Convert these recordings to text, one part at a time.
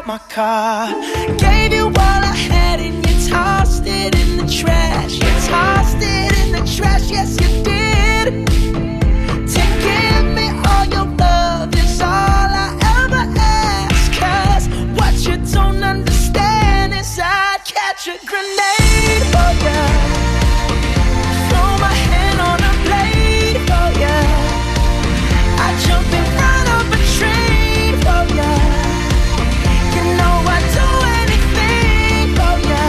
out my car. Gave you all I had and you tossed it in the trash. You tossed it in the trash, yes you did. To give me all your love is all I ever ask. 'Cause what you don't understand is I'd catch a grenade for ya. Throw my hand on a blade for ya. I'd jump in front of a train for ya. You know I'd do anything for ya.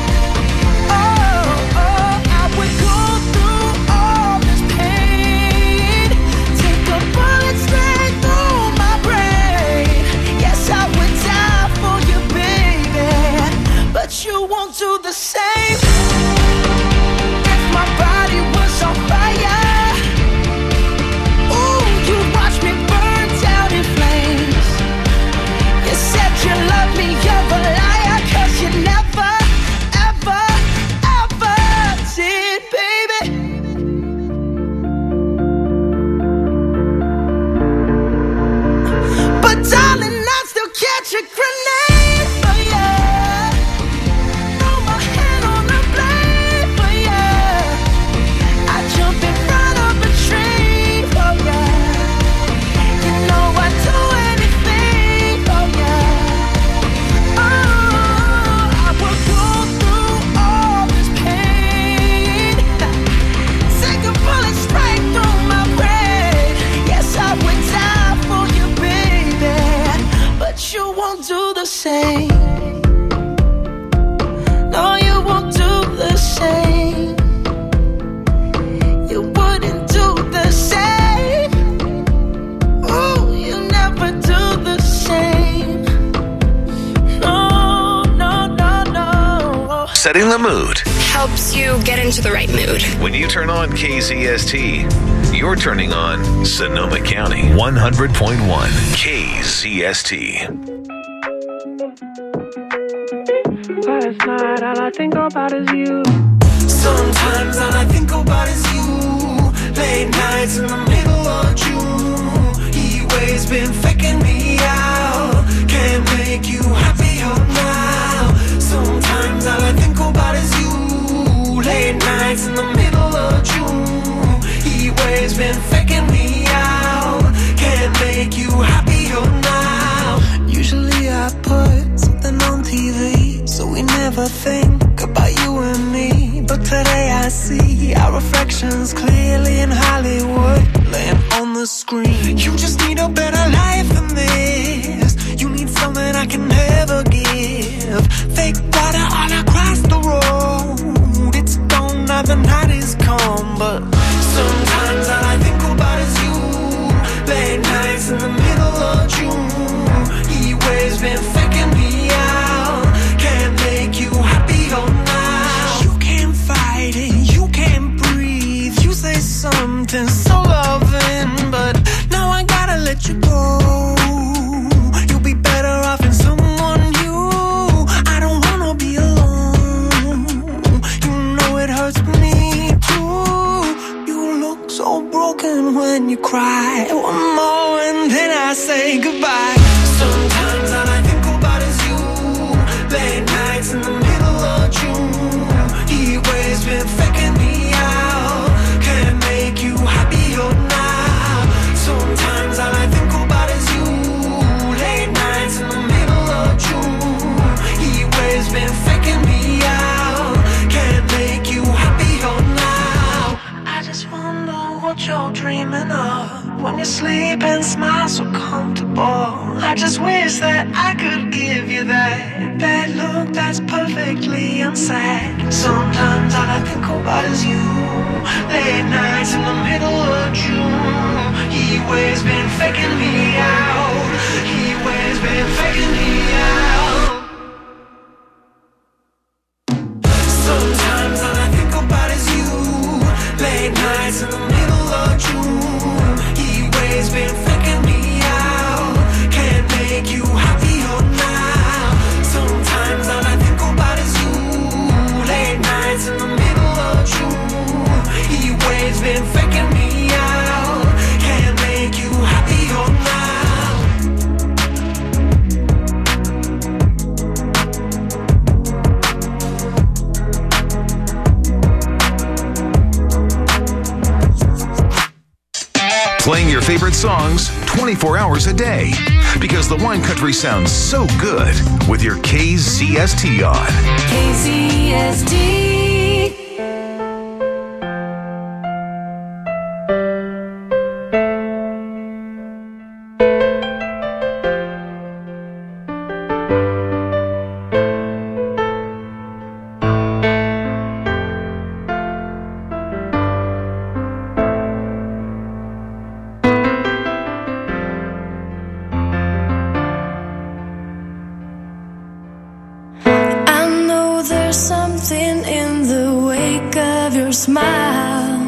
Oh, I would go through all this pain. Take a bullet straight through my brain. Yes, I would die for you, baby. But you won't do the same. If my body was on fire, ooh, you watch me burn down in flames. You said you love me, you're a liar. 'Cause you never, ever, ever did, baby. But darling, I still catch a grenade for ya. Throw my hand on the blade for ya. I jump in front of a train for ya. You know I'd do anything for ya. Oh, I would go through all this pain. Take a bullet straight through my brain. Yes, I would die for you, baby. But you won't do the same. No, you won't do the same. You wouldn't do the same. Ooh, you never do the same. No, no, no, no. Setting the mood. Helps you get into the right mood. When you turn on KZST, you're turning on Sonoma County 100.1 KZST. Last night all I think about is you. Sometimes all I think about is you. Late nights in the middle of June. He waves been faking me out. Can't make you happier now. Sometimes all I think about is you. Late nights in the middle of June. He waves been faking me out. Can't make you happier now. Usually I put something on TV, so we never think about you and me. But today I see our reflections clearly in Hollywood, laying on the screen. You just need a better life than this. You need something I can never give. Fake water all across the road. It's gone now, the night is come. But sometimes all I think about is you. Late nights in the middle of June. He waves been faking me out. Can't make you happier now. You can't fight it, you can't breathe. You say something so loving, but now I gotta let you go. You'll be better off in someone new. I don't wanna be alone. You know it hurts me too. You look so broken when you cry. One more and then I say goodbye. Sometimes all I think about is you. Late nights in the middle of June. He waves been faking me out. Can't make you happier now. Sometimes all I think about is you. Late nights in the middle of June. He waves been faking me out. Can't make you happier now. I just wonder what you're dreaming of when you sleep and smile so comfortable. I just wish that I could give you that look that's perfectly unsaid. Sometimes all I think about is you. Late nights in the middle of June. He waves been faking me out. He waves been faking me out. Sometimes all I think about is you. Late nights in the middle of June. He waves been faking me out. Can't make you happier now. Sometimes all I think about is you. Late nights in the middle of June. He waves been faking me out. Can't make you happier now. Playing your favorite songs 24 hours a day. Because the wine country sounds so good with your KZST on. KZST. Something in the wake of your smile.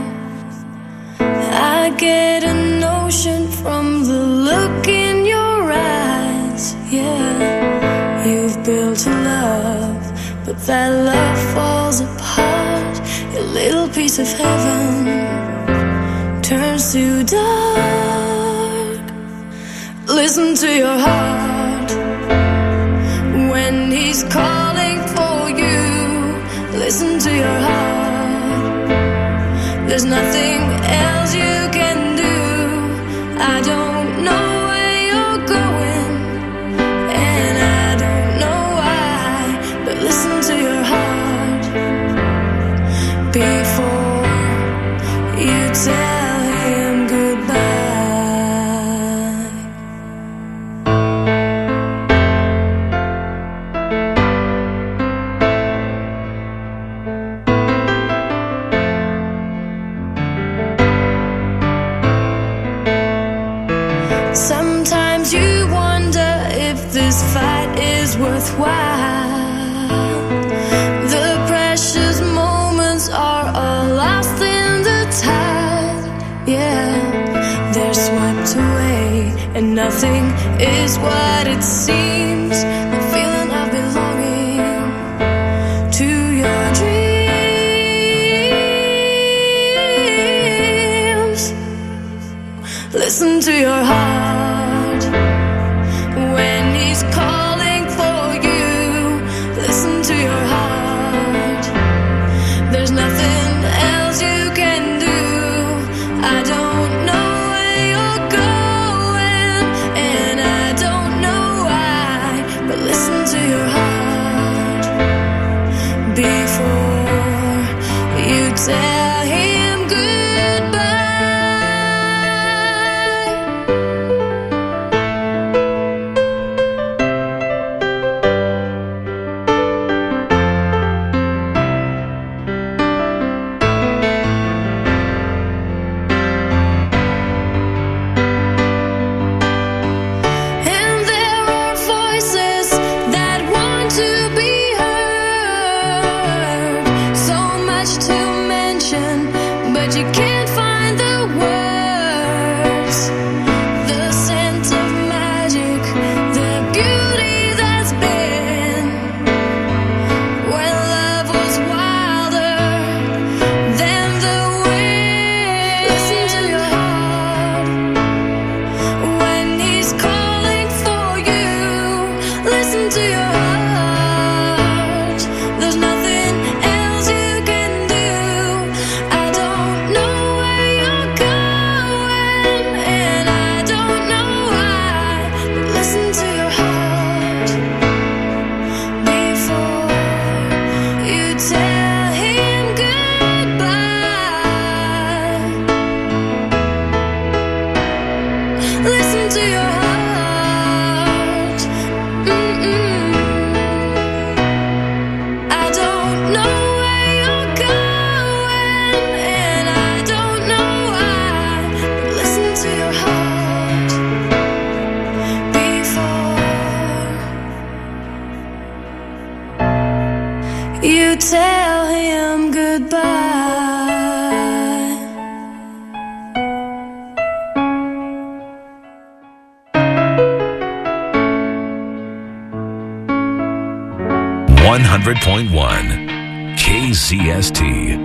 I get a notion from the look in your eyes. Yeah, you've built a love, but that love falls apart. Your little piece of heaven turns to dark. Listen to your heart when he's calling for you. Listen to your heart. There's nothing else you can do. I don't know where you're going, and I don't know why, but listen to your heart before you tell him goodbye. Sometimes you wonder if this fight is worthwhile. The precious moments are all lost in the tide. Yeah, they're swept away, and nothing is what it seems. The feeling of belonging to your dreams. Listen to your heart when he's calling for you. Listen to your heart. There's nothing else you can do. I don't know where you're going, and I don't know why, but listen to your heart before you tell him goodbye. You tell him goodbye. .1 KZST.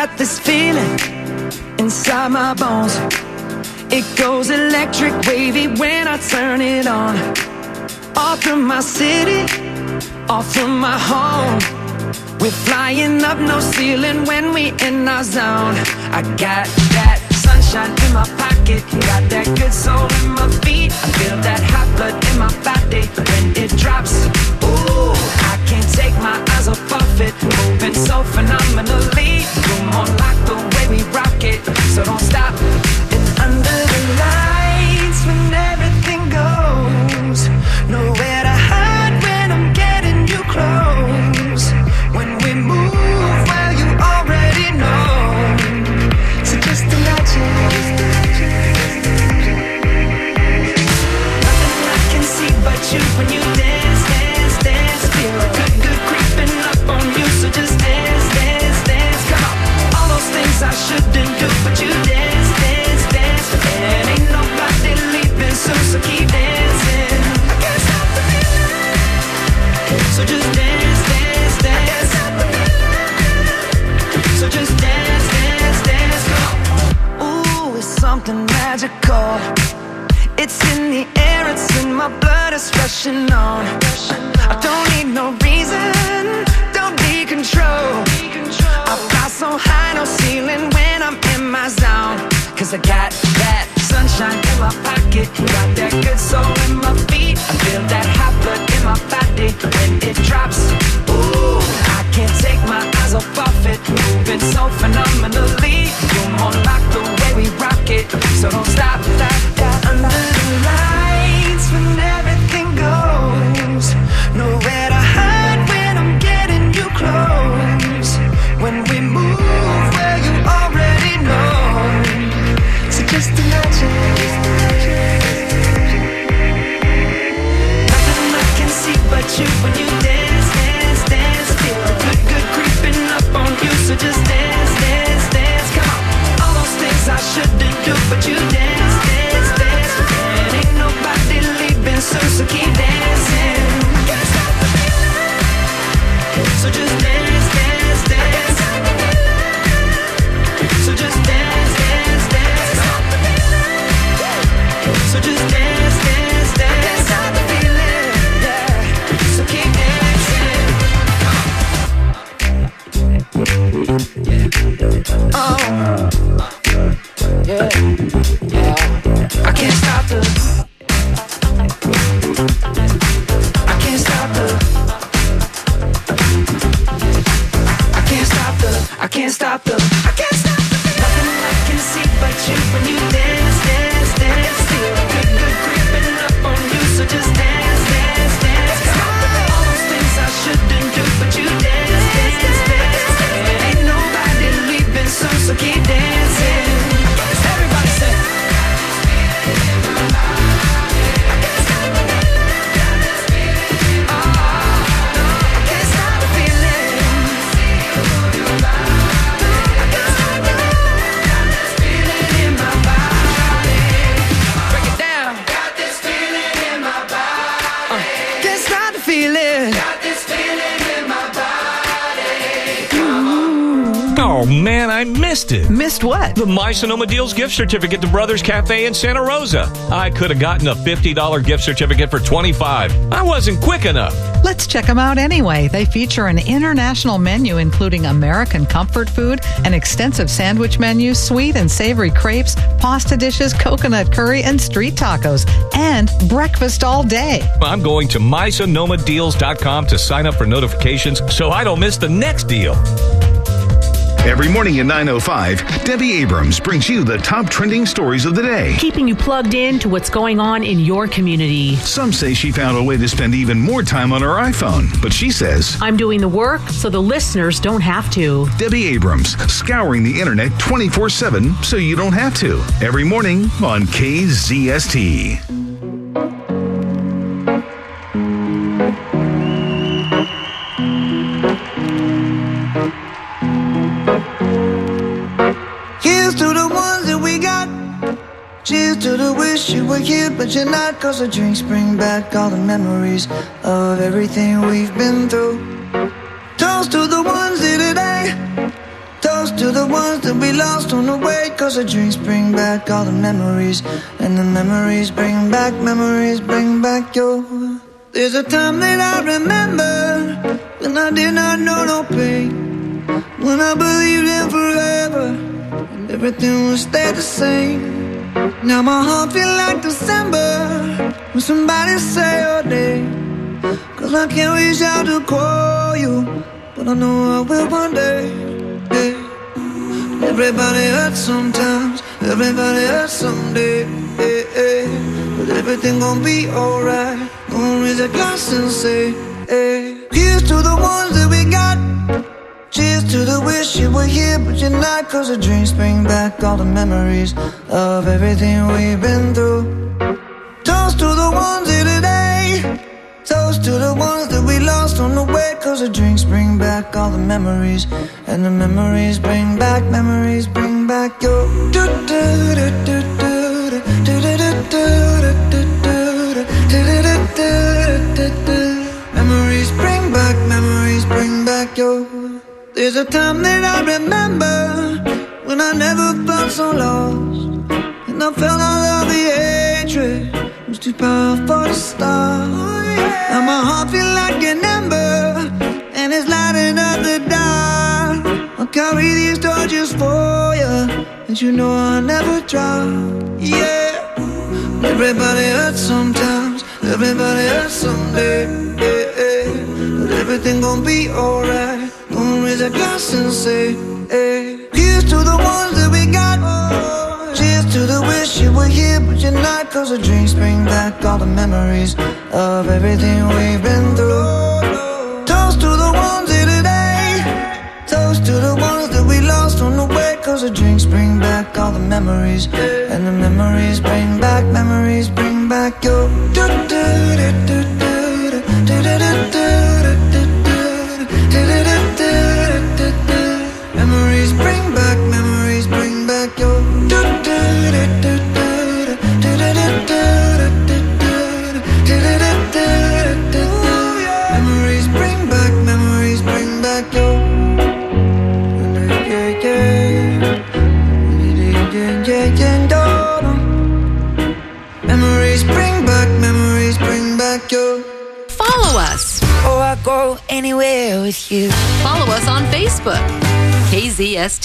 got this feeling inside my bones. It goes electric wavy when I turn it on. All through my city, all through my home. We're flying up, no ceiling when we in our zone. I got that sunshine in my pocket, got that good soul in my feet. I feel that hot blood in my body when it drops. Ooh, I can't take my eyes off of it, moving so phenomenally. You're more like the way we rock it, so don't stop. And under the lights when everything goes, nowhere to hide when I'm getting you close. When we move, well, you already know. So just imagine. Nothing I can see but you when you dance, dance, dance. Feel good, good creeping up on you. So just dance, dance, dance. Come on. All those things I shouldn't do, but you dance, dance, dance. And ain't nobody leaving soon, so keep dancing. I can't stop the feeling. So just dance, dance, dance. So just dance, dance, dance. Come on. Ooh, it's something magical. It's in the air, it's in my blood, it's rushing on. I don't need no reason, don't need control. I fly so high, no ceiling when I'm in my zone. Cause I got that sunshine in my pocket, got that good soul in my feet. I feel that hot blood in my body when it drops. Ooh, I can't take my eyes off of it, moving so phenomenally. You're more like the way we rock it, so don't stop. Under the lights when everything goes, nowhere to hide when I'm getting you close. When we move, well, you already know. So just imagine. Nothing I can see but you when you dance, dance, dance. Feel good, good creeping up on you. So just dance, dance, dance. Come on. All those things I shouldn't do, but you dance, dance, dance. And ain't nobody leaving soon, so keep dancing. I can't stop the feeling. So just dance, dance, dance. So just dance, dance, dance. So just dance, dance, dance. I can't stop the feeling, yeah. So keep dancing. Oh, yeah, yeah. I can't stop the. I can't stop the. I can't stop the. I can't stop the. I can't stop the. Nothing I can see but you when you dance, dance, dance. Feel good, good creeping up on you. So just dance, dance, dance. Come on. All those things I shouldn't do, but you dance, dance, dance. And ain't nobody leaving soon, so keep dancing. Everybody say. Oh, man, I missed it. Missed what? The My Sonoma Deals gift certificate to Brothers Cafe in Santa Rosa. I could have gotten a $50 gift certificate for $25. I wasn't quick enough. Let's check them out anyway. They feature an international menu including American comfort food, an extensive sandwich menu, sweet and savory crepes, pasta dishes, coconut curry, and street tacos, and breakfast all day. I'm going to mysonomadeals.com to sign up for notifications so I don't miss the next deal. Every morning at 9:05, Debbie Abrams brings you the top trending stories of the day. Keeping you plugged in to what's going on in your community. Some say she found a way to spend even more time on her iPhone, but she says, I'm doing the work so the listeners don't have to. Debbie Abrams, scouring the internet 24/7 so you don't have to. Every morning on KZST. Here's to the ones that we got. Cheers to the wish you were here, but you're not. Cause the drinks bring back all the memories of everything we've been through. Toast to the ones here today. Toast to the ones that we lost on the way, 'cause the drinks bring back all the memories, and the memories bring back your. There's a time that I remember when I did not know no pain, when I believed in forever and everything would stay the same. Now my heart feel like December when somebody say your name, 'cause I can't reach out to call you, but I know I will one day. Yeah. Everybody hurts sometimes, everybody hurts someday. Yeah, yeah. But everything gon' be alright. Gonna raise a glass and say, hey. Here's to the ones that we got. Cheers to the wish you were here but you're not, 'cause the drinks bring back all the memories of everything we've been through. Toast to the ones here today, toast to the ones that we lost on the way, 'cause the drinks bring back all the memories, and the memories bring back your. Memories bring back your. There's a time that I remember when I never felt so lost, and I felt all of the hatred was too powerful to stop. Now my heart feel like an ember, and it's lighting up the dark. I'll carry these torches for you, and you know I'll never drop. Yeah. Everybody hurts sometimes, everybody hurts someday. Yeah, yeah. But everything gon' be alright. Gonna raise a glass and say, hey. Here's to the ones that we got. Cheers to the wish you were here but you're not, 'cause the drinks bring back all the memories of everything we've been through. Toast to the ones here today, toast to the ones that we lost on the way, 'cause the drinks bring back all the memories, and the memories bring back your. Memories bring back your. Memories bring back your. Memories bring back your. Follow us. Oh, I go anywhere with you. Follow us on Facebook. KZST.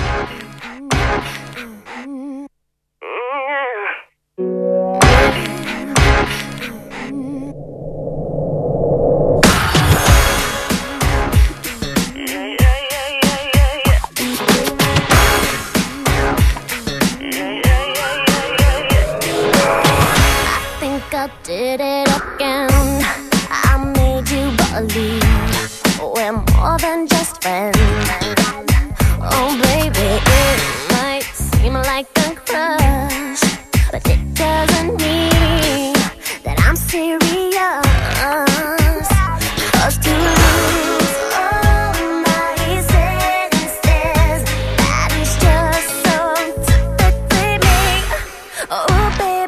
Did it again. I made you believe we're more than just friends. Oh baby, it might seem like a crush, but it doesn't mean that I'm serious. 'Cause to lose all my senses, that is just so typically me. Oh baby,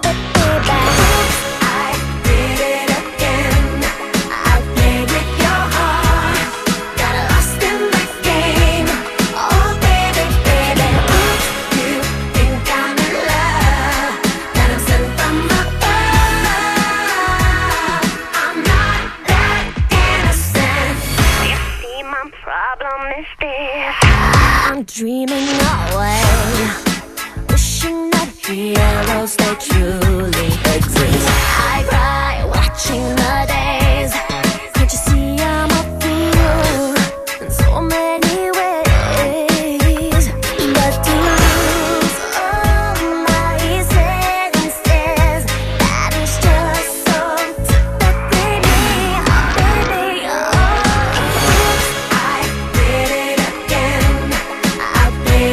I'm dreaming away, wishing that heroes they truly exist. I cry watching the days. Can't you see I'm a fool in so many ways? But to lose all my senses, that is just so typically me, baby. Oh, I did it again. I played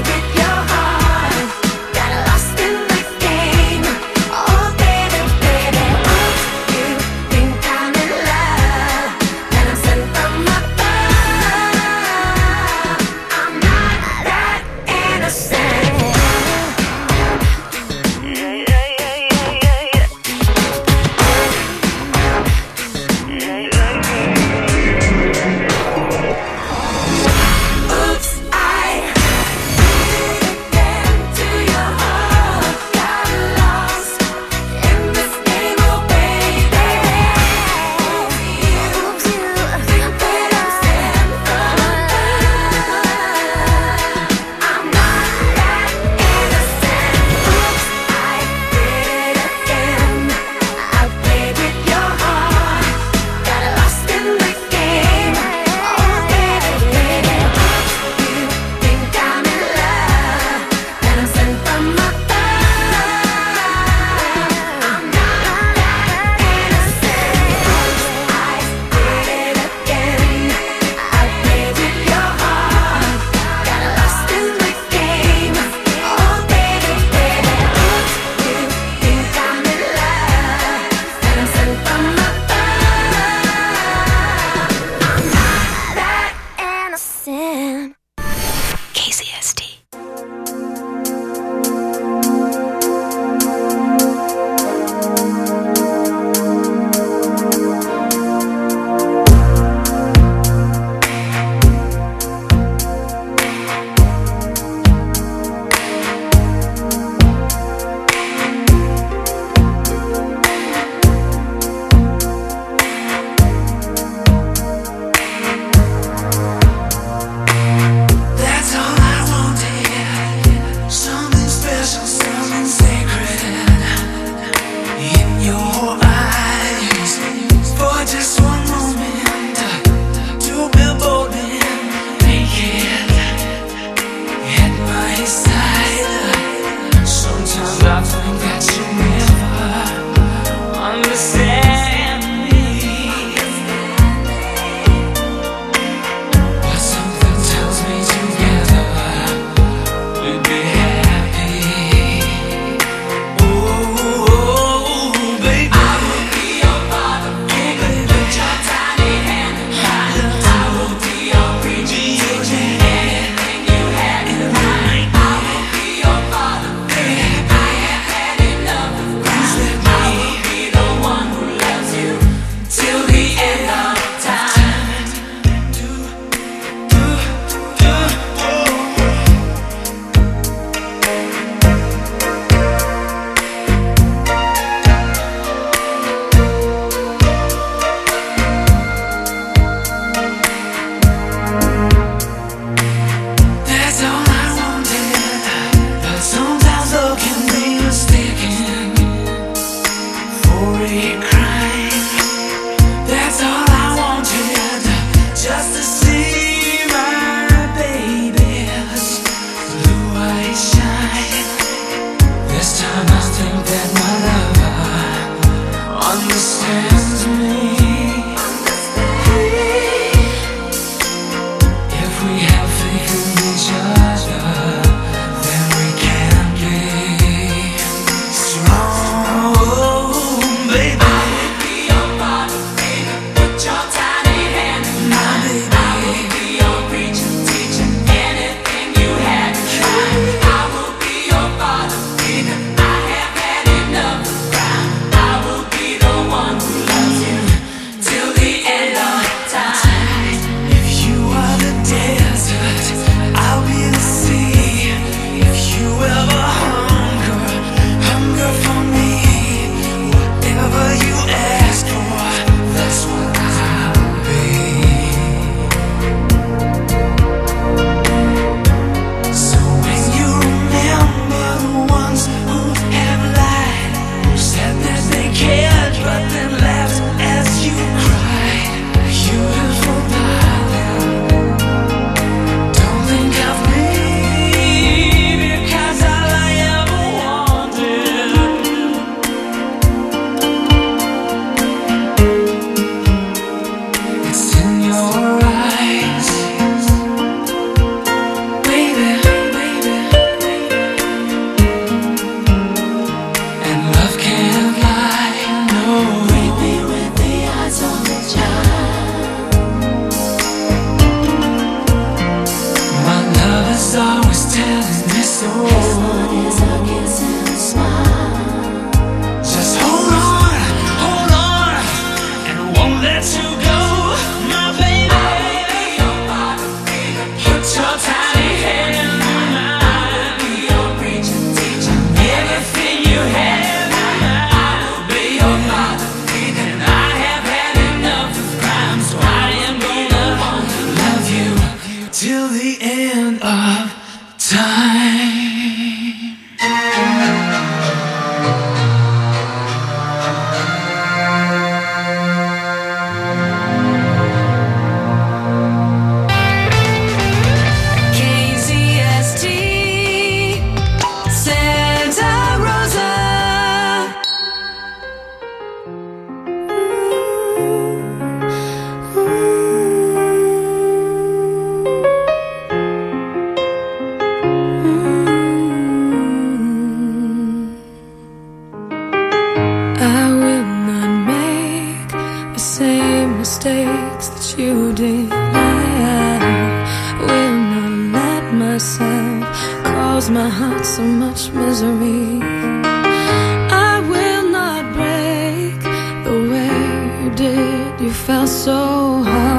let you go, my baby. Put your tiny hand in mine. Everything you have, I will be your father. And I have had enough of crime, so I am gonna love you till the end of time. KZST, Santa Rosa. I will not make the same mistakes that you did. I will not let myself cause my heart so much misery. I will not break the way you did. You felt so hard.